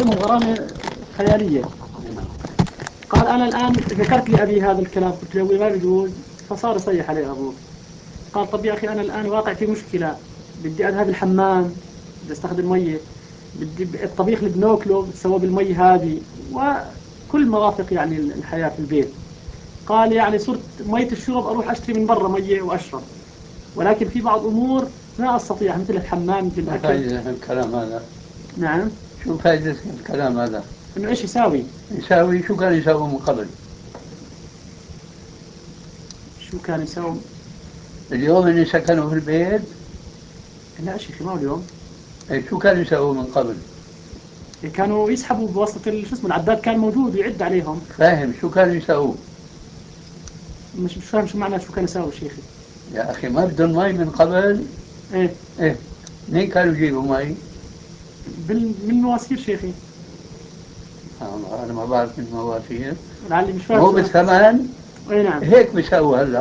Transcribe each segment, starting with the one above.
غرامهم غرامة خيالية. قال أنا الآن ذكرت لأبي هذا الكلام، قلت له ما بيجوز، فصار يصيح عليه أبوه. قال طب يا أخي أنا الآن واقع في مشكلة، بدي أذهب الحمام، بدي أستخدم مية، بدي الطبيخ اللي بناكله بتسوى بالمية هذه، وكل مرافق يعني الحياة في البيت. قال يعني صرت مية الشرب أروح أشتري من برا مية وأشرب، ولكن في بعض أمور ما أستطيع مثل الحمام ما بالأكل. فائدة الكلام هذا؟ نعم. شو فائدة الكلام هذا؟ إنه إيش يساوي؟ يساوي شو كان يساوي من قبل؟ شو كان يساوي؟ اليوم اللي سكنوا في البيت، لا شيخي ما هو اليوم. شو كانوا يساووا من قبل؟ كانوا يسحبوا بواسطة شو اسمه العداد، كان موجود ويعد عليهم. فاهم شو كانوا يساووا؟ مش فاهم شو معنى شو كان يساوي شيخي. يا أخي ما بدهم مي من قبل؟ إيه. إيه، منين كانوا يجيبوا مي؟ من مواسير شيخي. أنا ما بعرف من مواسير. لعلي مش فاهم وهو سؤال. بالثمن اي نعم. هيك بيساووا هلا،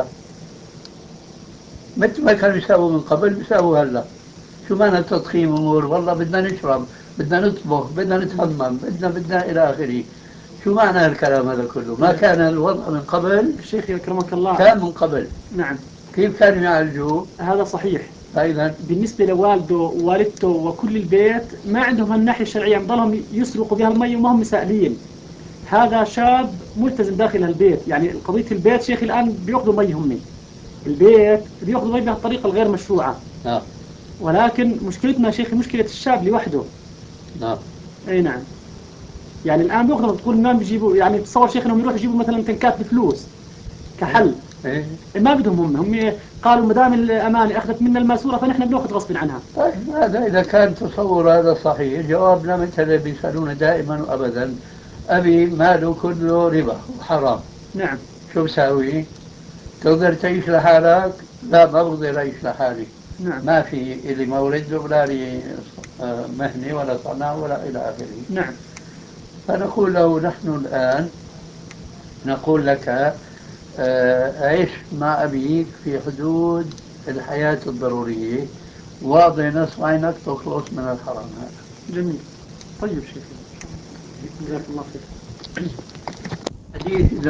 مثل ما كانوا يساووا من قبل بيساووا هلا. شو معنى تضخيم امور؟ والله بدنا نشرب، بدنا نطبخ، بدنا نتحمم، بدنا الى اخره. شو معنى الكلام هذا كله؟ ما كان الوضع من قبل؟ شيخي أكرمك الله. كان من قبل. نعم. كيف كانوا يعالجوه؟ هذا صحيح. فاذا بالنسبة لوالده ووالدته وكل البيت ما عندهم هالناحية الشرعية، بضلهم يسرقوا بها المي وما هم سائلين. هذا شاب ملتزم داخل البيت، يعني قضية البيت شيخي الآن بيأخذوا مي هم، البيت بيأخذوا مي بهالطريقة الغير مشروعة. نعم. ولكن مشكلتنا شيخي مشكلة الشاب لوحده. نعم. اي نعم. يعني الآن بيأخذوا، بتقول انهم بيجيبوا، يعني تصور شيخ انهم يروحوا يجيبوا مثلا تنكات بفلوس كحل. إيه؟ ما بدهم هم قالوا ما دام الأمانة أخذت منا الماسورة فنحن بنأخذ غصب عنها. طيب هذا إذا كان تصور هذا صحيح، جوابنا مثل اللي بيسألونا دائما وأبدا: أبي ماله كله ربا وحرام، نعم. شو بساوي؟ تقدر تعيش لحالك؟ لا، ما بقدر أعيش لحالي. نعم. ما في إلي مورد ولا لي مهنة ولا صنعة ولا إلى آخره. نعم. فنقول له نحن الآن نقول لك عيش مع أبيك في حدود الحياة الضرورية، واضع نصف عينك تخلص من الحرام هذا. جميل. طيب شيخي، جزاك الله خير. حديث